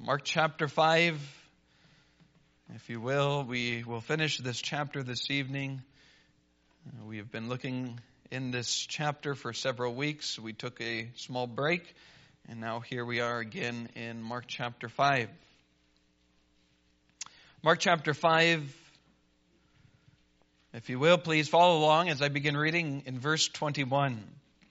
Mark chapter 5, if you will. We will finish this chapter this evening. We have been looking in this chapter for several weeks. We took a small break, and now here we are again in Mark chapter 5. Mark chapter 5, if you will, please follow along as I begin reading in verse 21.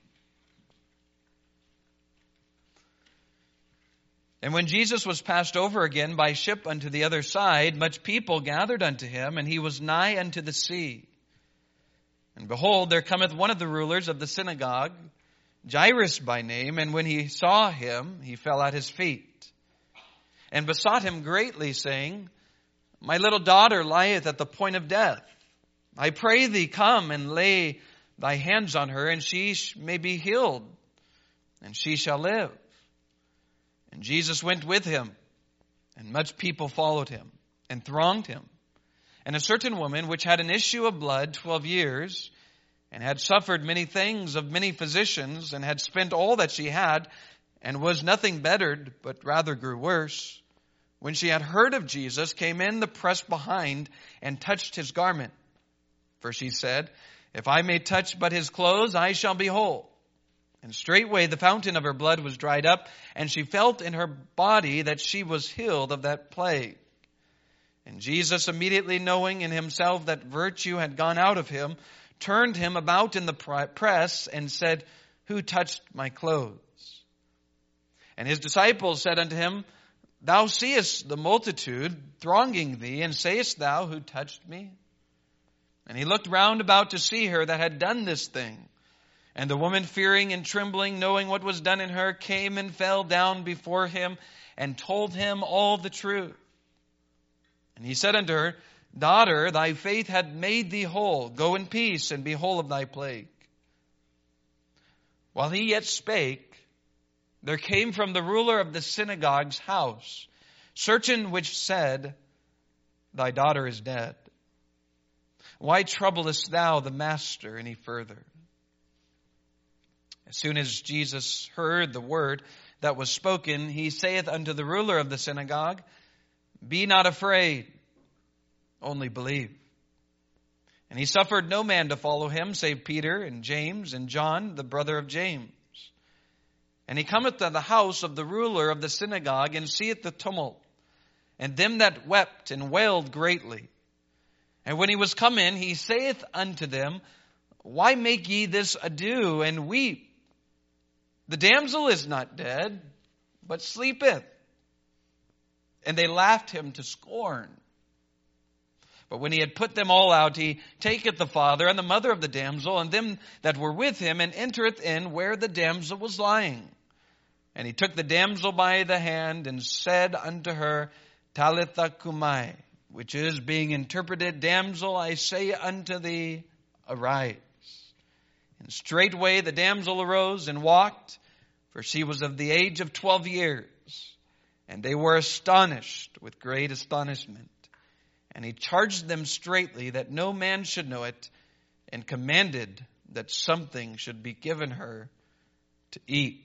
And when Jesus was passed over again by ship unto the other side, much people gathered unto him, and he was nigh unto the sea. And behold, there cometh one of the rulers of the synagogue, Jairus by name, and when he saw him, he fell at his feet, and besought him greatly, saying, My little daughter lieth at the point of death. I pray thee, come and lay thy hands on her, and she may be healed, and she shall live. And Jesus went with him, and much people followed him, and thronged him. And a certain woman, which had an issue of blood 12 years, and had suffered many things of many physicians, and had spent all that she had, and was nothing bettered, but rather grew worse, when she had heard of Jesus, came in the press behind, and touched his garment. For she said, If I may touch but his clothes, I shall be whole. And straightway the fountain of her blood was dried up, and she felt in her body that she was healed of that plague. And Jesus, immediately knowing in himself that virtue had gone out of him, turned him about in the press, and said, Who touched my clothes? And his disciples said unto him, Thou seest the multitude thronging thee, and sayest thou, Who touched me? And he looked round about to see her that had done this thing. And the woman, fearing and trembling, knowing what was done in her, came and fell down before him, and told him all the truth. And he said unto her, Daughter, thy faith hath made thee whole. Go in peace, and be whole of thy plague. While he yet spake, there came from the ruler of the synagogue's house certain which said, Thy daughter is dead. Why troublest thou the master any further? As soon as Jesus heard the word that was spoken, he saith unto the ruler of the synagogue, Be not afraid, only believe. And he suffered no man to follow him, save Peter and James and John, the brother of James. And he cometh to the house of the ruler of the synagogue, and seeth the tumult, and them that wept and wailed greatly. And when he was come in, he saith unto them, Why make ye this ado, and weep? The damsel is not dead, but sleepeth. And they laughed him to scorn. But when he had put them all out, he taketh the father and the mother of the damsel, and them that were with him, and entereth in where the damsel was lying. And he took the damsel by the hand, and said unto her, Talitha cumai, which is, being interpreted, Damsel, I say unto thee, arise. And straightway the damsel arose and walked, for she was of the age of 12 years. And they were astonished with great astonishment. And he charged them straitly that no man should know it, and commanded that something should be given her to eat.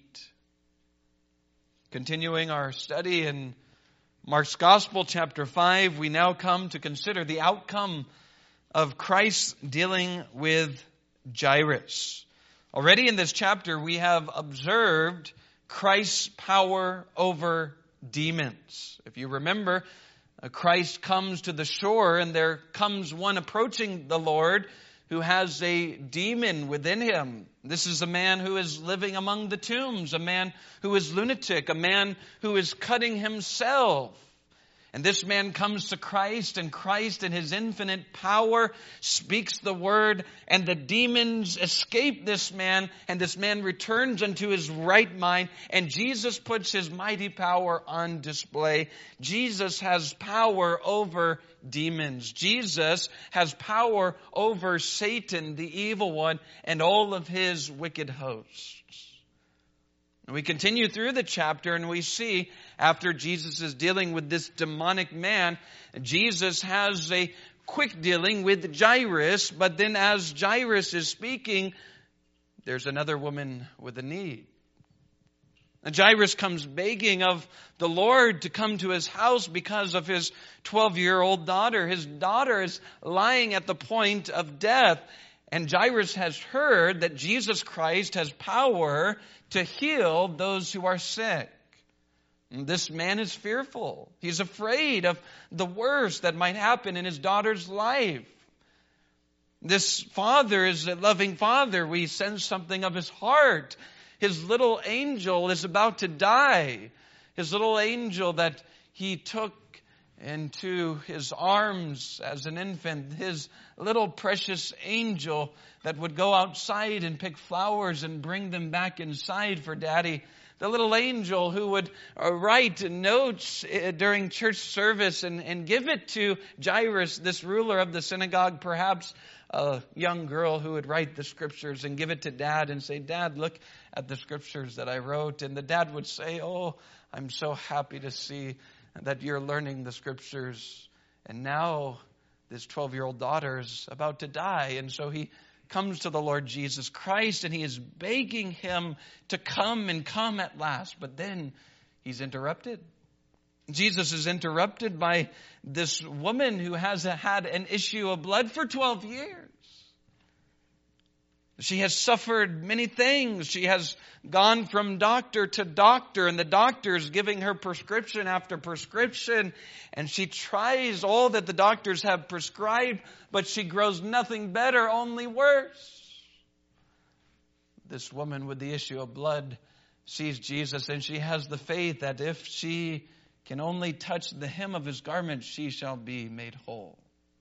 Continuing our study in Mark's Gospel, chapter 5, we now come to consider the outcome of Christ dealing with Jairus. Already in this chapter, we have observed Christ's power over demons. If you remember, Christ comes to the shore, and there comes one approaching the Lord who has a demon within him. This is a man who is living among the tombs, a man who is lunatic, a man who is cutting himself. And this man comes to Christ, and Christ in his infinite power speaks the word, and the demons escape this man, and this man returns unto his right mind, and Jesus puts his mighty power on display. Jesus has power over demons. Jesus has power over Satan, the evil one, and all of his wicked hosts. And we continue through the chapter, and we see after Jesus is dealing with this demonic man, Jesus has a quick dealing with Jairus, but then as Jairus is speaking, there's another woman with a need. Jairus comes begging of the Lord to come to his house because of his 12-year-old daughter. His daughter is lying at the point of death. And Jairus has heard that Jesus Christ has power to heal those who are sick. And this man is fearful. He's afraid of the worst that might happen in his daughter's life. This father is a loving father. We sense something of his heart. His little angel is about to die. His little angel that he took into his arms as an infant. His little precious angel that would go outside and pick flowers and bring them back inside for Daddy. The little angel who would write notes during church service and give it to Jairus, this ruler of the synagogue, perhaps a young girl who would write the scriptures and give it to Dad and say, Dad, look at the scriptures that I wrote. And the dad would say, oh, I'm so happy to see that you're learning the scriptures. And now this 12-year-old daughter is about to die. And so he comes to the Lord Jesus Christ and he is begging him to come and come at last. But then he's interrupted. Jesus is interrupted by this woman who has had an issue of blood for 12 years. She has suffered many things. She has gone from doctor to doctor, and the doctor is giving her prescription after prescription, and she tries all that the doctors have prescribed, but she grows nothing better, only worse. This woman with the issue of blood sees Jesus, and she has the faith that if she can only touch the hem of his garment, she shall be made whole.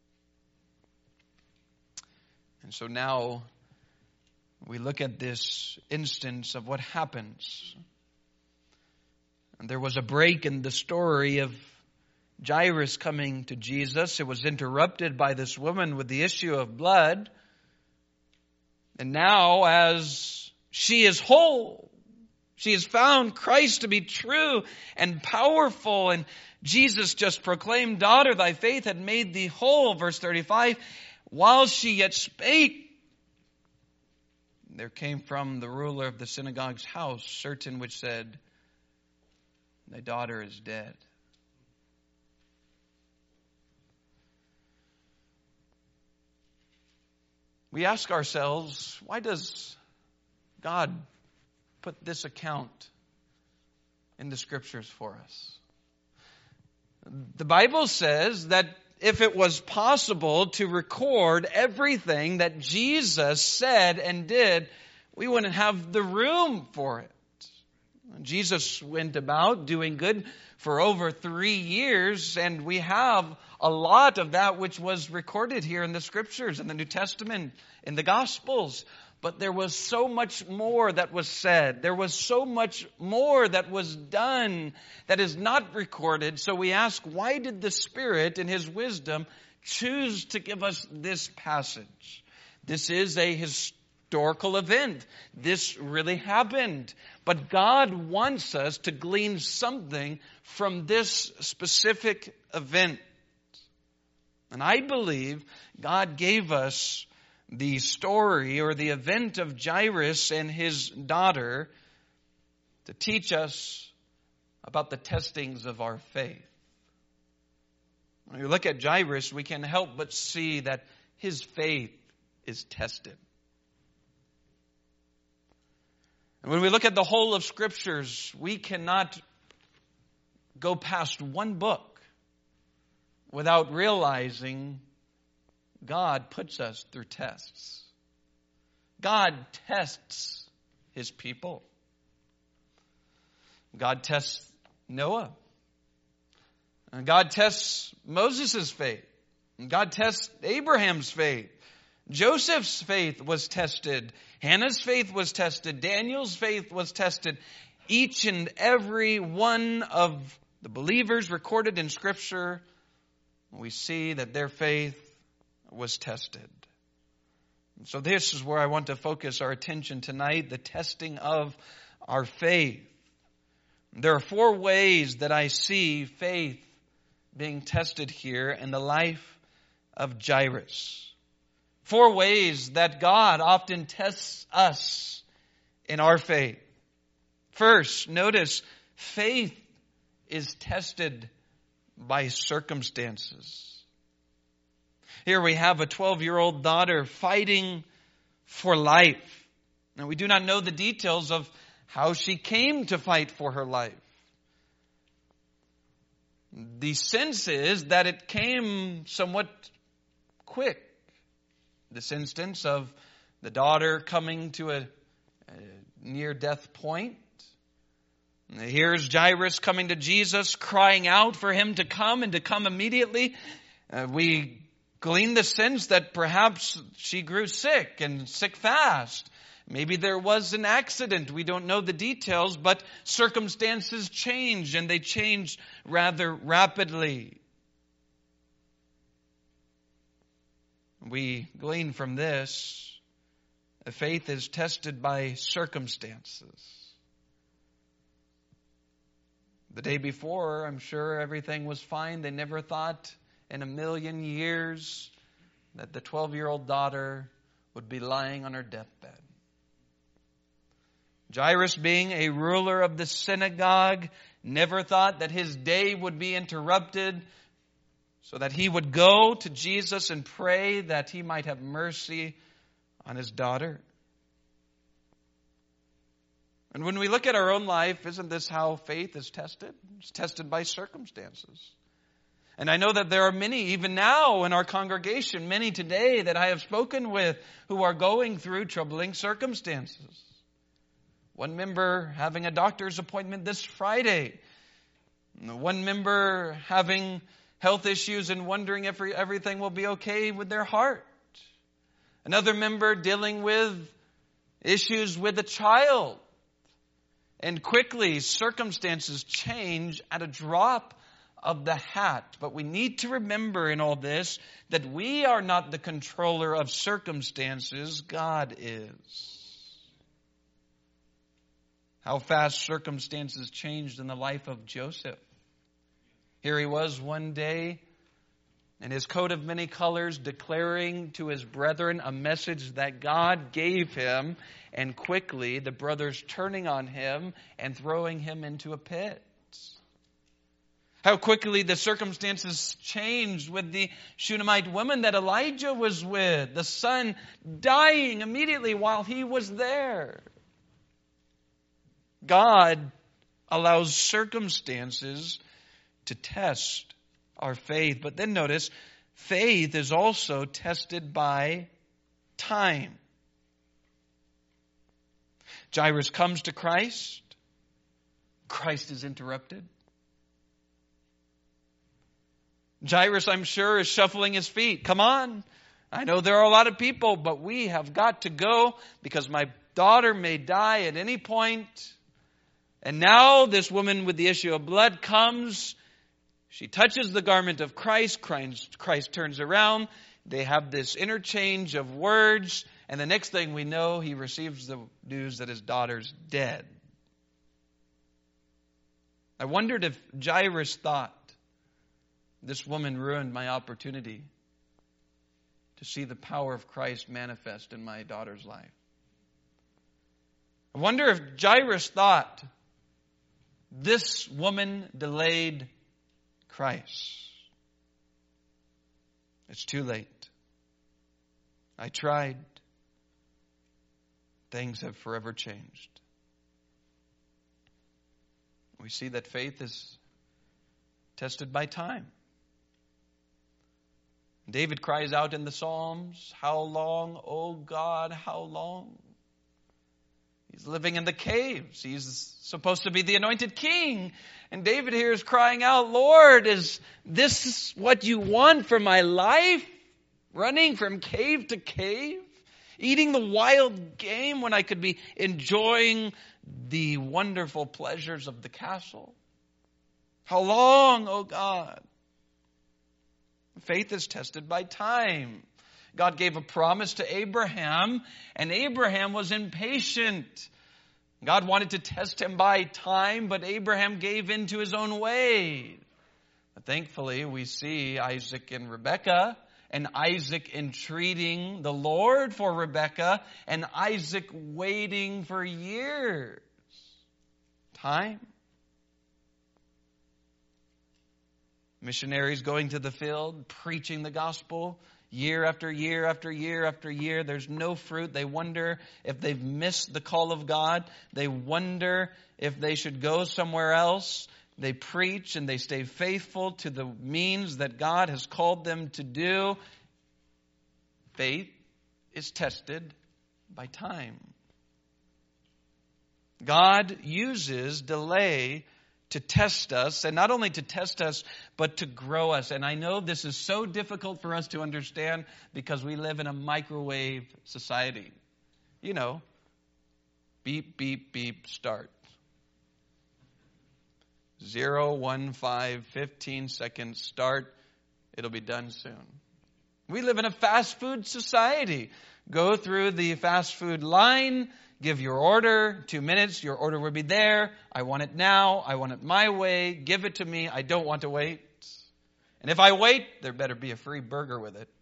And so now we look at this instance of what happens. And there was a break in the story of Jairus coming to Jesus. It was interrupted by this woman with the issue of blood. And now, as she is whole, she has found Christ to be true and powerful. And Jesus just proclaimed, daughter, thy faith had made thee whole. Verse 35, while she yet spake, there came from the ruler of the synagogue's house certain which said, thy daughter is dead. We ask ourselves, why does God put this account in the scriptures for us? The Bible says that if it was possible to record everything that Jesus said and did, we wouldn't have the room for it. Jesus went about doing good for over 3 years, and we have a lot of that which was recorded here in the scriptures, in the New Testament, in the Gospels. But there was so much more that was said. There was so much more that was done that is not recorded. So we ask, why did the Spirit in His wisdom choose to give us this passage? This is a historical event. This really happened. But God wants us to glean something from this specific event. And I believe God gave us the story or the event of Jairus and his daughter to teach us about the testings of our faith. When we look at Jairus, we can help but see that his faith is tested. And when we look at the whole of Scriptures, we cannot go past one book without realizing God puts us through tests. God tests His people. God tests Noah. And God tests Moses' faith. And God tests Abraham's faith. Joseph's faith was tested. Hannah's faith was tested. Daniel's faith was tested. Each and every one of the believers recorded in Scripture, we see that their faith was tested. So this is where I want to focus our attention tonight, the testing of our faith. There are 4 ways that I see faith being tested here in the life of Jairus. 4 ways that God often tests us in our faith. First, notice, faith is tested by circumstances. Here we have a 12-year-old daughter fighting for life. Now, we do not know the details of how she came to fight for her life. The sense is that it came somewhat quick. This instance of the daughter coming to a near-death point. Here's Jairus coming to Jesus, crying out for him to come and to come immediately. We glean the sense that perhaps she grew sick and sick fast. Maybe there was an accident. We don't know the details, but circumstances change, and they change rather rapidly. We glean from this, faith is tested by circumstances. The day before, I'm sure everything was fine. They never thought in a million years that the 12-year-old daughter would be lying on her deathbed. Jairus, being a ruler of the synagogue, never thought that his day would be interrupted so that he would go to Jesus and pray that he might have mercy on his daughter. And when we look at our own life, isn't this how faith is tested? It's tested by circumstances. And I know that there are many, even now in our congregation, many today that I have spoken with who are going through troubling circumstances. One member having a doctor's appointment this Friday. One member having health issues and wondering if everything will be okay with their heart. Another member dealing with issues with a child. And quickly, circumstances change at a drop of the hat. But we need to remember in all this that we are not the controller of circumstances. God is. How fast circumstances changed in the life of Joseph. Here he was one day in his coat of many colors, declaring to his brethren a message that God gave him, and quickly the brothers turning on him and throwing him into a pit. How quickly the circumstances changed with the Shunammite woman that Elijah was with, the son dying immediately while he was there. God allows circumstances to test our faith. But then notice, faith is also tested by time. Jairus comes to Christ. Christ is interrupted. Jairus, I'm sure, is shuffling his feet. Come on. I know there are a lot of people, but we have got to go because my daughter may die at any point. And now this woman with the issue of blood comes. She touches the garment of Christ. Christ turns around. They have this interchange of words. And the next thing we know, he receives the news that his daughter's dead. I wondered if Jairus thought, this woman ruined my opportunity to see the power of Christ manifest in my daughter's life. I wonder if Jairus thought, this woman delayed Christ. It's too late. I tried. Things have forever changed. We see that faith is tested by time. David cries out in the Psalms, how long, O God, how long? He's living in the caves. He's supposed to be the anointed king. And David here is crying out, Lord, is this what you want for my life? Running from cave to cave? Eating the wild game when I could be enjoying the wonderful pleasures of the castle? How long, O God? Faith is tested by time. God gave a promise to Abraham, and Abraham was impatient. God wanted to test him by time, but Abraham gave in to his own way. But thankfully, we see Isaac and Rebekah, and Isaac entreating the Lord for Rebekah, and Isaac waiting for years. time. Missionaries going to the field, preaching the gospel year after year after year after year. There's no fruit. They wonder if they've missed the call of God. They wonder if they should go somewhere else. They preach and they stay faithful to the means that God has called them to do. Faith is tested by time. God uses delay to test us, and not only to test us, but to grow us. And I know this is so difficult for us to understand because we live in a microwave society. You know, beep, beep, beep, start. 0, 1, 5, 15 seconds, start. It'll be done soon. We live in a fast food society. Go through the fast food line, give your order, 2 minutes, your order will be there. I want it now. I want it my way. Give it to me. I don't want to wait. And if I wait, there better be a free burger with it.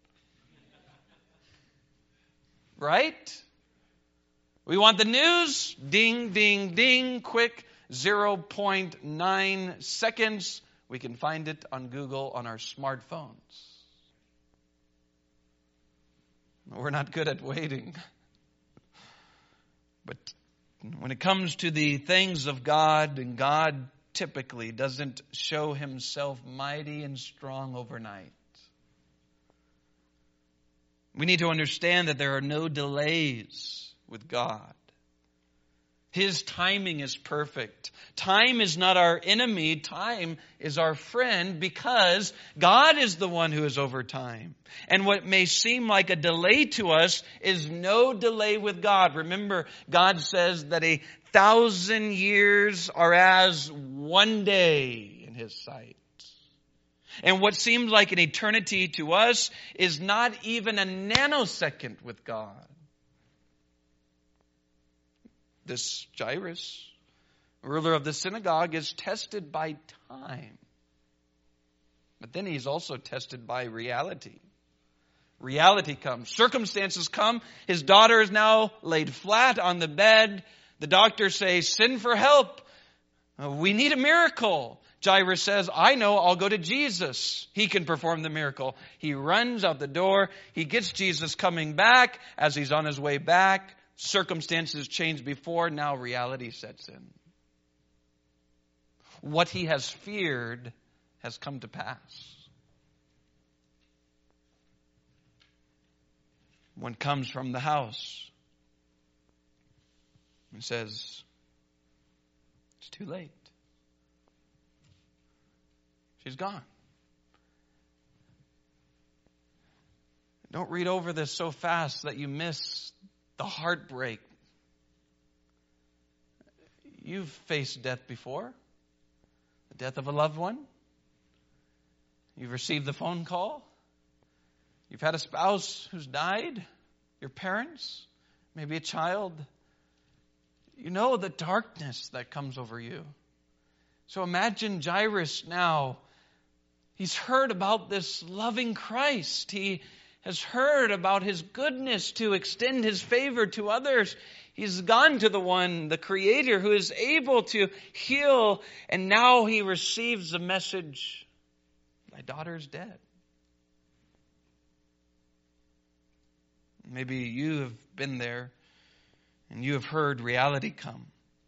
Right? We want the news. Ding, ding, ding. Quick. 0.9 seconds. We can find it on Google on our smartphones. We're not good at waiting. But when it comes to the things of God, and God typically doesn't show himself mighty and strong overnight. We need to understand that there are no delays with God. His timing is perfect. Time is not our enemy. Time is our friend because God is the one who is over time. And what may seem like a delay to us is no delay with God. Remember, God says that 1,000 years are as one day in his sight. And what seems like an eternity to us is not even a nanosecond with God. This Jairus, ruler of the synagogue, is tested by time. But then he's also tested by reality. Reality comes. Circumstances come. His daughter is now laid flat on the bed. The doctors say, send for help. We need a miracle. Jairus says, I know, I'll go to Jesus. He can perform the miracle. He runs out the door. He gets Jesus coming back. As he's on his way back, circumstances changed before, now reality sets in. What he has feared has come to pass. One comes from the house and says, it's too late. She's gone. Don't read over this so fast that you miss the heartbreak. You've faced death before. The death of a loved one. You've received the phone call. You've had a spouse who's died. Your parents. Maybe a child. You know the darkness that comes over you. So imagine Jairus now. He's heard about this loving Christ. He has heard about his goodness to extend his favor to others. He's gone to the one, the Creator, who is able to heal. And now he receives the message, thy daughter is dead. Maybe you have been there and you have heard reality come.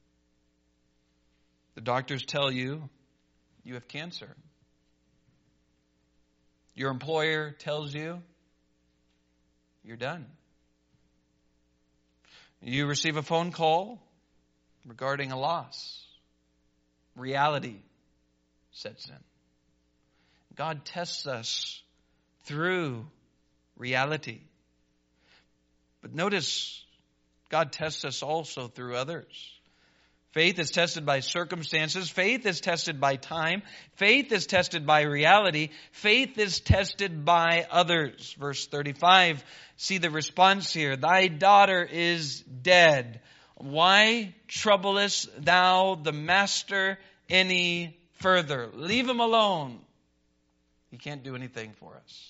The doctors tell you, you have cancer. Your employer tells you, you're done. You receive a phone call regarding a loss. Reality sets in. God tests us through reality. But notice, God tests us also through others. Faith is tested by circumstances. Faith is tested by time. Faith is tested by reality. Faith is tested by others. Verse 35, see the response here. Thy daughter is dead. Why troublest thou the master any further? Leave him alone. He can't do anything for us.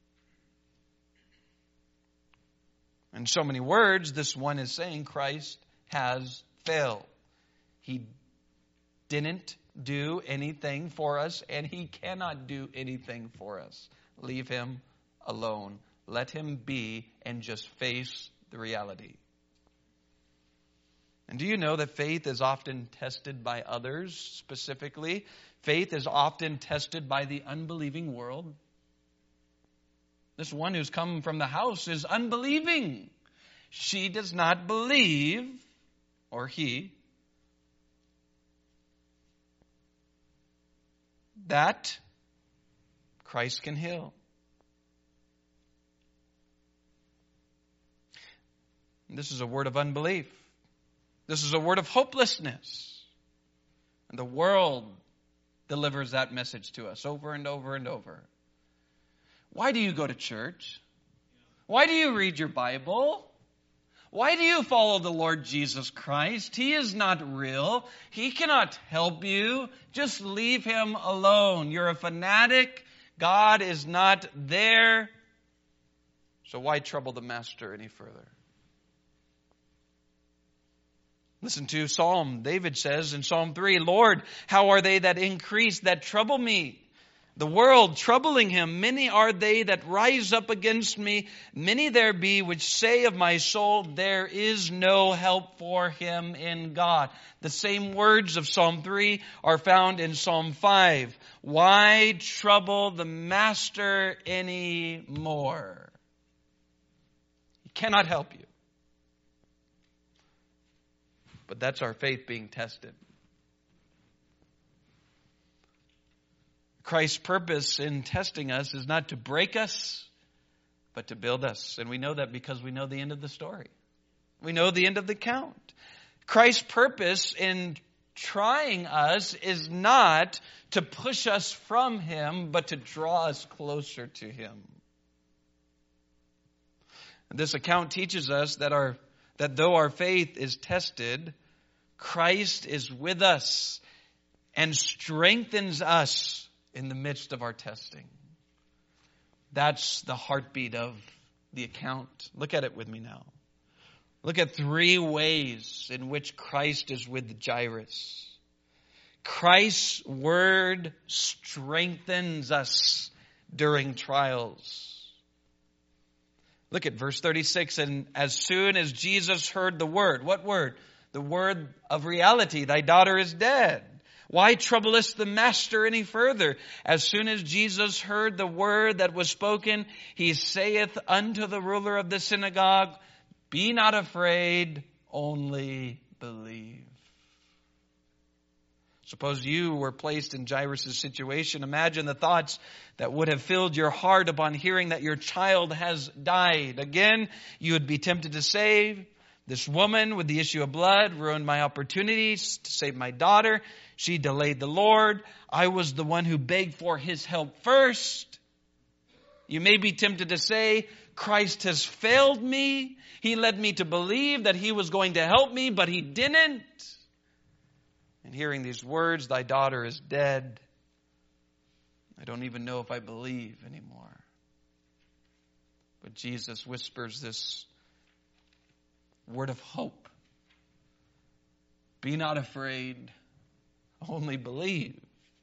In so many words, this one is saying Christ has failed. He didn't do anything for us, and he cannot do anything for us. Leave him alone. Let him be and just face the reality. And do you know that faith is often tested by others specifically? Faith is often tested by the unbelieving world. This one who's come from the house is unbelieving. She does not believe, or he, that Christ can heal. And this is a word of unbelief. This is a word of hopelessness. And the world delivers that message to us over and over and over. Why do you go to church? Why do you read your Bible? Why do you follow the Lord Jesus Christ? He is not real. He cannot help you. Just leave him alone. You're a fanatic. God is not there. So why trouble the master any further? Listen to Psalm. David says in Psalm 3, Lord, how are they that increase, that trouble me? The world troubling him. Many are they that rise up against me. Many there be which say of my soul, there is no help for him in God. The same words of Psalm 3 are found in Psalm 5. Why trouble the master any more? He cannot help you. But that's our faith being tested. Christ's purpose in testing us is not to break us, but to build us. And we know that because we know the end of the story. We know the end of the count. Christ's purpose in trying us is not to push us from him, but to draw us closer to him. And this account teaches us that though our faith is tested, Christ is with us and strengthens us in the midst of our testing. That's the heartbeat of the account. Look at it with me now. Look at 3 ways in which Christ is with Jairus. Christ's word strengthens us during trials. Look at verse 36. And as soon as Jesus heard the word, what word? The word of reality, thy daughter is dead. Why troublest the master any further? As soon as Jesus heard the word that was spoken, he saith unto the ruler of the synagogue, be not afraid, only believe. Suppose you were placed in Jairus' situation. Imagine the thoughts that would have filled your heart upon hearing that your child has died. Again, you would be tempted to say, this woman with the issue of blood ruined my opportunities to save my daughter. She delayed the Lord. I was the one who begged for his help first. You may be tempted to say, Christ has failed me. He led me to believe that he was going to help me, but he didn't. And hearing these words, thy daughter is dead, I don't even know if I believe anymore. But Jesus whispers this word of hope. Be not afraid, only believe.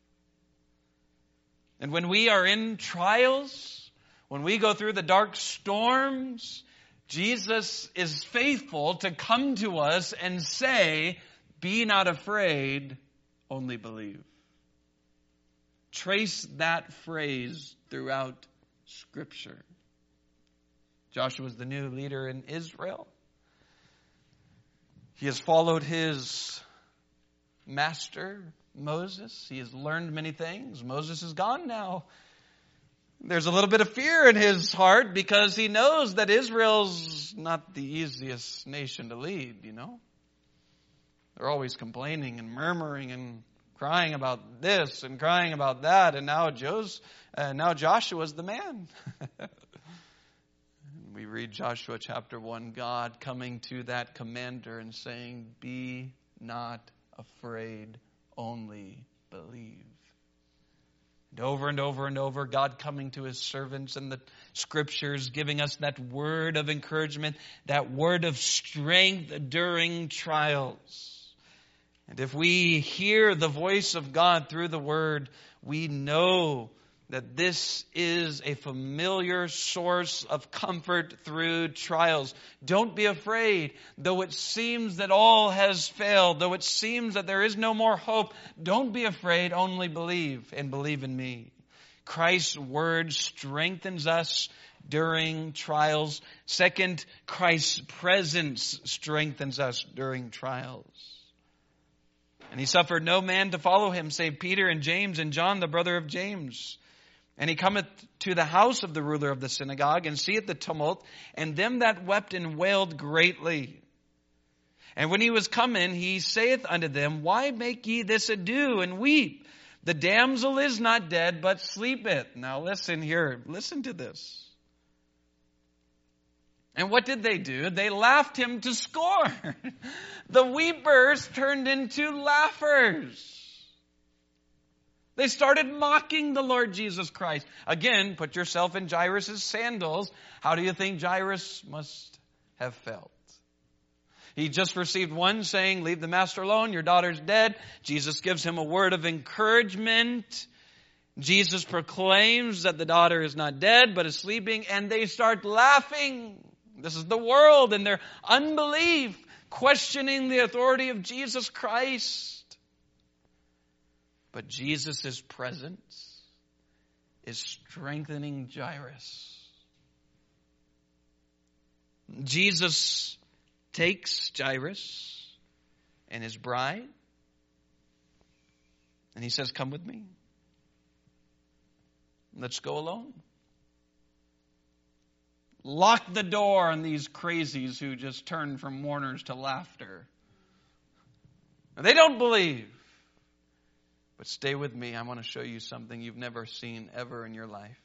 And when we are in trials, when we go through the dark storms, Jesus is faithful to come to us and say, be not afraid, only believe. Trace that phrase throughout Scripture. Joshua is the new leader in Israel. He has followed his master, Moses. He has learned many things. Moses is gone now. There's a little bit of fear in his heart because he knows that Israel's not the easiest nation to lead, you know. They're always complaining and murmuring and crying about this and crying about that. And now Joshua's the man. We read Joshua chapter 1, God coming to that commander and saying, be not afraid, only believe. And over and over and over, God coming to his servants in the Scriptures, giving us that word of encouragement, that word of strength during trials. And if we hear the voice of God through the Word, we know that this is a familiar source of comfort through trials. Don't be afraid. Though it seems that all has failed, though it seems that there is no more hope, don't be afraid, only believe, and believe in me. Christ's Word strengthens us during trials. Second, Christ's presence strengthens us during trials. And he suffered no man to follow him, save Peter and James and John, the brother of James. And he cometh to the house of the ruler of the synagogue, and seeth the tumult, and them that wept and wailed greatly. And when he was come in, he saith unto them, Why make ye this ado, and weep? The damsel is not dead, but sleepeth. Now listen here, listen to this. And what did they do? They laughed him to scorn. The weepers turned into laughers. They started mocking the Lord Jesus Christ. Again, put yourself in Jairus' sandals. How do you think Jairus must have felt? He just received one saying, Leave the master alone, your daughter's dead. Jesus gives him a word of encouragement. Jesus proclaims that the daughter is not dead, but is sleeping, and they start laughing. This is the world and their unbelief, questioning the authority of Jesus Christ. But Jesus' presence is strengthening Jairus. Jesus takes Jairus and his bride, and he says, Come with me. Let's go alone. Lock the door on these crazies who just turn from mourners to laughter. They don't believe. But stay with me. I want to show you something you've never seen ever in your life.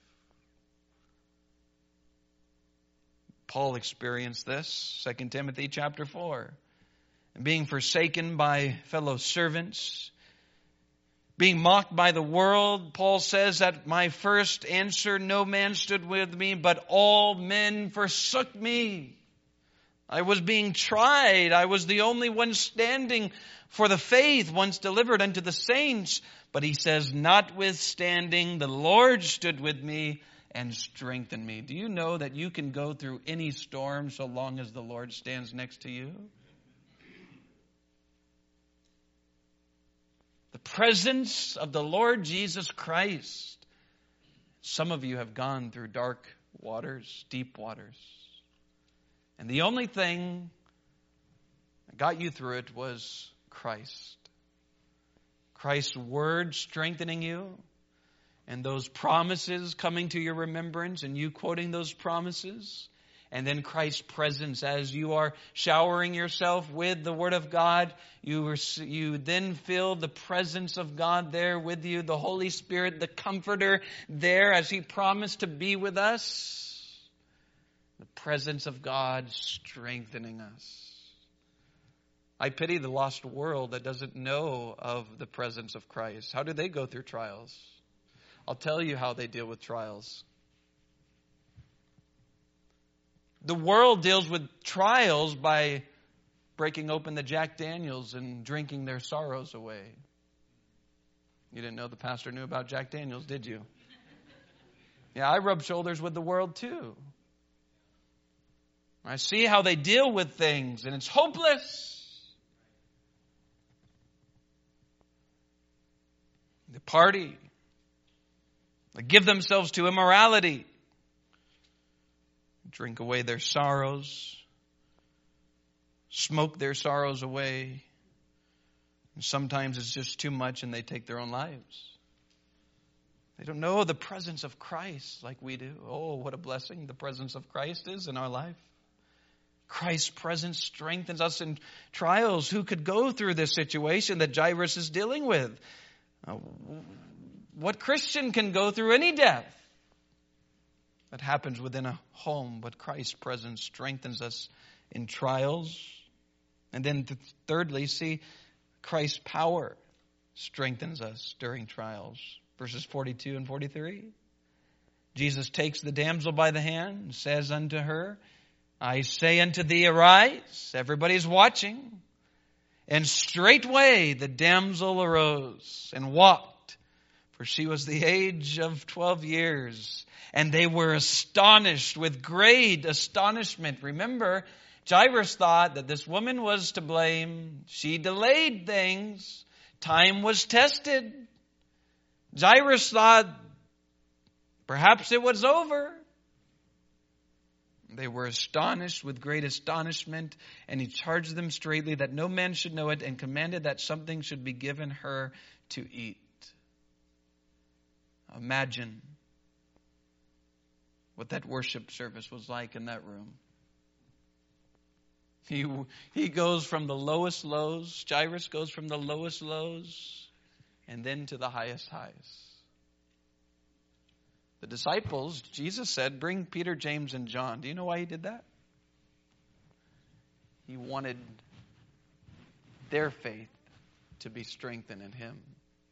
Paul experienced this, 2 Timothy chapter 4. And being forsaken by fellow servants, being mocked by the world, Paul says, At my first answer no man stood with me, but all men forsook me. I was being tried. I was the only one standing for the faith once delivered unto the saints. But he says, Notwithstanding, the Lord stood with me and strengthened me. Do you know that you can go through any storm so long as the Lord stands next to you? The presence of the Lord Jesus Christ. Some of you have gone through dark waters, deep waters. And the only thing that got you through it was Christ. Christ's word strengthening you, and those promises coming to your remembrance, and you quoting those promises. And then Christ's presence as you are showering yourself with the Word of God. You then feel the presence of God there with you. The Holy Spirit, the Comforter there as He promised to be with us. The presence of God strengthening us. I pity the lost world that doesn't know of the presence of Christ. How do they go through trials? I'll tell you how they deal with trials. The world deals with trials by breaking open the Jack Daniels and drinking their sorrows away. You didn't know the pastor knew about Jack Daniels, did you? Yeah, I rub shoulders with the world too. I see how they deal with things, and it's hopeless. They party. They give themselves to immorality. Drink away their sorrows. Smoke their sorrows away. And sometimes it's just too much and they take their own lives. They don't know the presence of Christ like we do. Oh, what a blessing the presence of Christ is in our life. Christ's presence strengthens us in trials. Who could go through this situation that Jairus is dealing with? What Christian can go through any death that happens within a home? But Christ's presence strengthens us in trials. And then thirdly, see, Christ's power strengthens us during trials. Verses 42 and 43. Jesus takes the damsel by the hand and says unto her, I say unto thee, arise. Everybody's watching. And straightway the damsel arose and walked, for she was the age of 12 years. And they were astonished with great astonishment. Remember, Jairus thought that this woman was to blame. She delayed things. Time was tested. Jairus thought perhaps it was over. They were astonished with great astonishment, and he charged them straitly that no man should know it, and commanded that something should be given her to eat. Imagine what that worship service was like in that room. He goes from the lowest lows, Jairus goes from the lowest lows, and then to the highest highs. The disciples, Jesus said, bring Peter, James, and John. Do you know why he did that? He wanted their faith to be strengthened in him.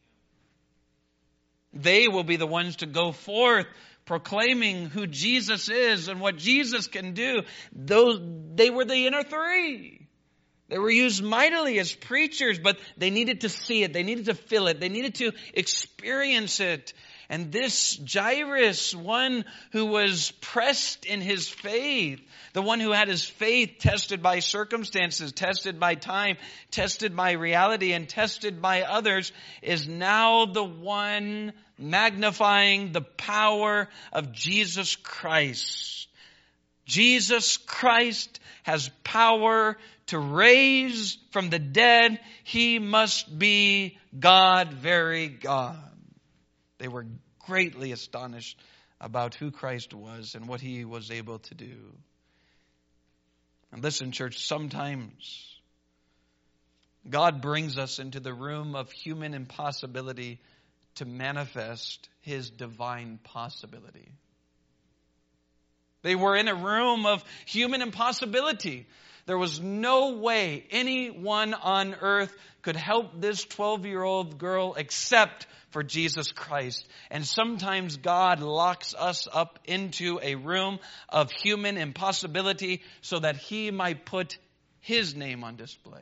They will be the ones to go forth proclaiming who Jesus is and what Jesus can do. They were the inner three. They were used mightily as preachers, but they needed to see it. They needed to feel it. They needed to experience it. And this Jairus, one who was pressed in his faith, the one who had his faith tested by circumstances, tested by time, tested by reality, and tested by others, is now the one magnifying the power of Jesus Christ. Jesus Christ has power to raise from the dead. He must be God, very God. They were greatly astonished about who Christ was and what he was able to do. And listen, church, sometimes God brings us into the room of human impossibility to manifest his divine possibility. They were in a room of human impossibility. There was no way anyone on earth could help this 12-year-old girl except for Jesus Christ. And sometimes God locks us up into a room of human impossibility so that he might put his name on display.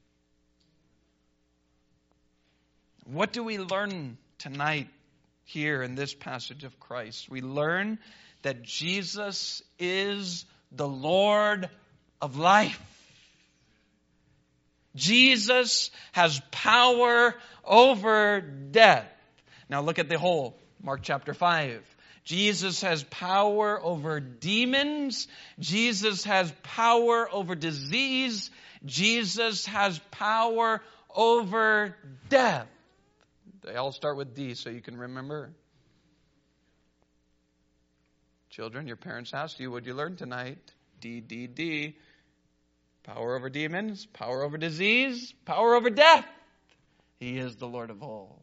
What do we learn tonight here in this passage of Christ? We learn that Jesus is the Lord of life. Jesus has power over death. Now look at the whole, Mark chapter 5. Jesus has power over demons. Jesus has power over disease. Jesus has power over death. They all start with D so you can remember. Children, your parents asked you, what did you learn tonight? D, D, D. Power over demons, power over disease, power over death. He is the Lord of all.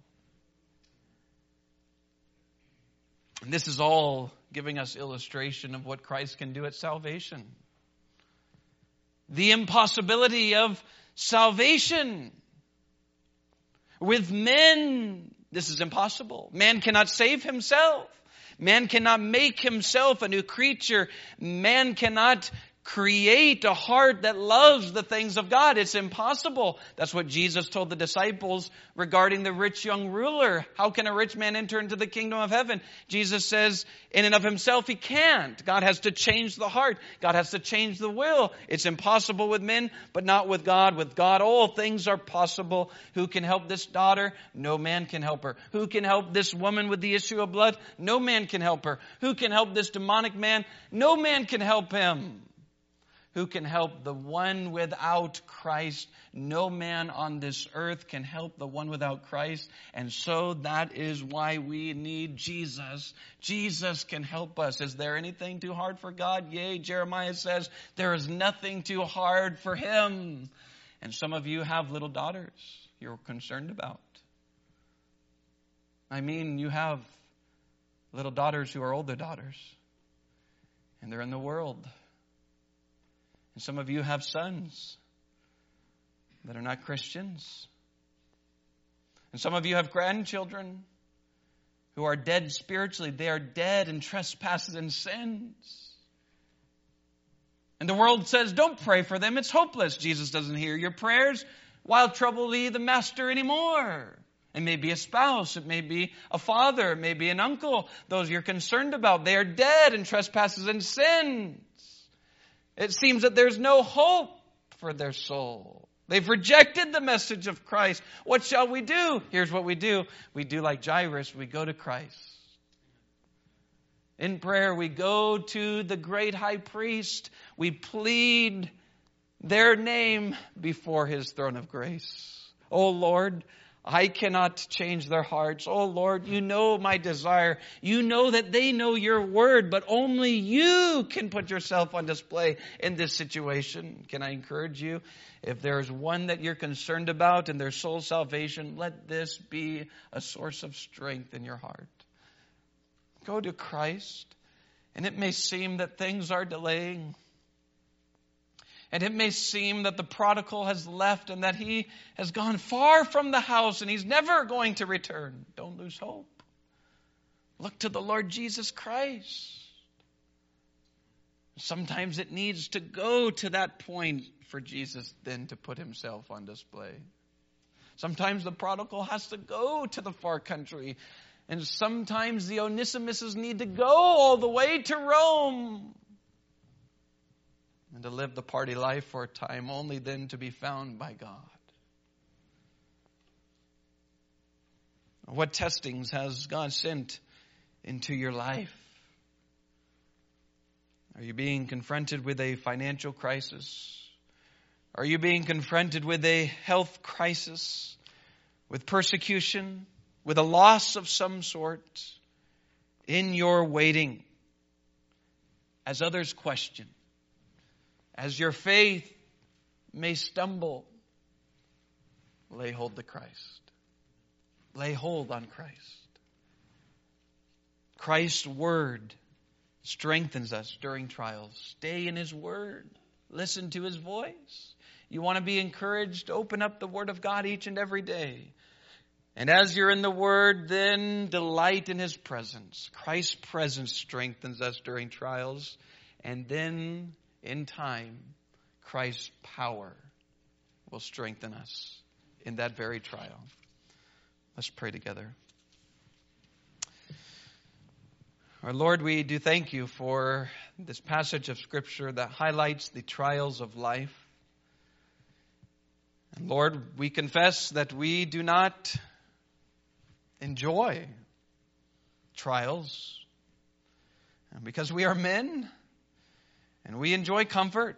And this is all giving us illustration of what Christ can do at salvation. The impossibility of salvation. With men, this is impossible. Man cannot save himself. Man cannot make himself a new creature. Man cannot create a heart that loves the things of God. It's impossible. That's what Jesus told the disciples regarding the rich young ruler. How can a rich man enter into the kingdom of heaven? Jesus says, in and of himself, he can't. God has to change the heart. God has to change the will. It's impossible with men, but not with God. With God, all things are possible. Who can help this daughter? No man can help her. Who can help this woman with the issue of blood? No man can help her. Who can help this demonic man? No man can help him. Who can help the one without Christ? No man on this earth can help the one without Christ. And so that is why we need Jesus. Jesus can help us. Is there anything too hard for God? Yea, Jeremiah says, there is nothing too hard for him. And some of you have little daughters you're concerned about. I mean, you have little daughters who are older daughters. And they're in the world. And some of you have sons that are not Christians. And some of you have grandchildren who are dead spiritually. They are dead in trespasses and sins. And the world says, don't pray for them. It's hopeless. Jesus doesn't hear your prayers. while trouble ye the master anymore. It may be a spouse, it may be a father, it may be an uncle, those you're concerned about. They are dead in trespasses and sins. It seems that there's no hope for their soul. They've rejected the message of Christ. What shall we do? Here's what we do. We do like Jairus, we go to Christ. In prayer, we go to the great high priest. We plead their name before his throne of grace. Oh Lord, I cannot change their hearts. Oh Lord, you know my desire. You know that they know your word, but only you can put yourself on display in this situation. Can I encourage you? If there's one that you're concerned about and their soul salvation, let this be a source of strength in your heart. Go to Christ, and it may seem that things are delaying. And it may seem that the prodigal has left and that he has gone far from the house and he's never going to return. Don't lose hope. Look to the Lord Jesus Christ. Sometimes it needs to go to that point for Jesus then to put himself on display. Sometimes the prodigal has to go to the far country. And sometimes the Onesimuses need to go all the way to Rome and to live the party life for a time, only then to be found by God. What testings has God sent into your life? Are you being confronted with a financial crisis? Are you being confronted with a health crisis, with persecution, with a loss of some sort? In your waiting, as others question, as your faith may stumble, lay hold to Christ. Lay hold on Christ. Christ's word strengthens us during trials. Stay in his word. Listen to his voice. You want to be encouraged? Open up the word of God each and every day. And as you're in the word, then delight in his presence. Christ's presence strengthens us during trials. And then in time, Christ's power will strengthen us in that very trial. Let's pray together. Our Lord, we do thank you for this passage of Scripture that highlights the trials of life. And Lord, we confess that we do not enjoy trials because we are men and we enjoy comfort.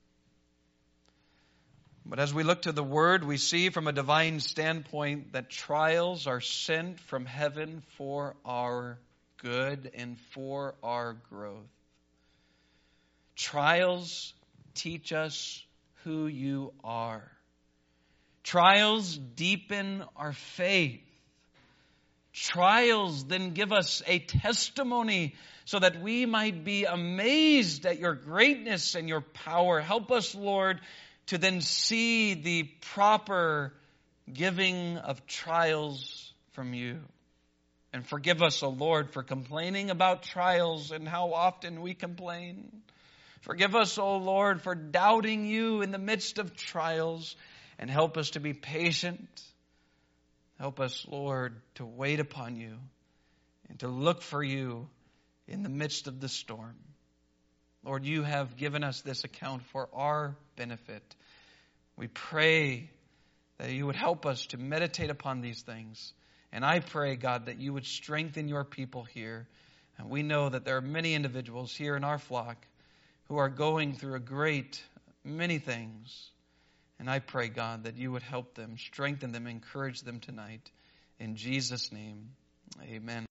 But as we look to the Word, we see from a divine standpoint that trials are sent from heaven for our good and for our growth. Trials teach us who you are. Trials deepen our faith. Trials then give us a testimony so that we might be amazed at your greatness and your power. Help us, Lord, to then see the proper giving of trials from you. And forgive us, O Lord, for complaining about trials and how often we complain. Forgive us, O Lord, for doubting you in the midst of trials. And help us to be patient. Help us, Lord, to wait upon you and to look for you in the midst of the storm. Lord, you have given us this account for our benefit. We pray that you would help us to meditate upon these things. And I pray, God, that you would strengthen your people here. And we know that there are many individuals here in our flock who are going through many things. And I pray, God, that you would help them, strengthen them, encourage them tonight. In Jesus' name, amen.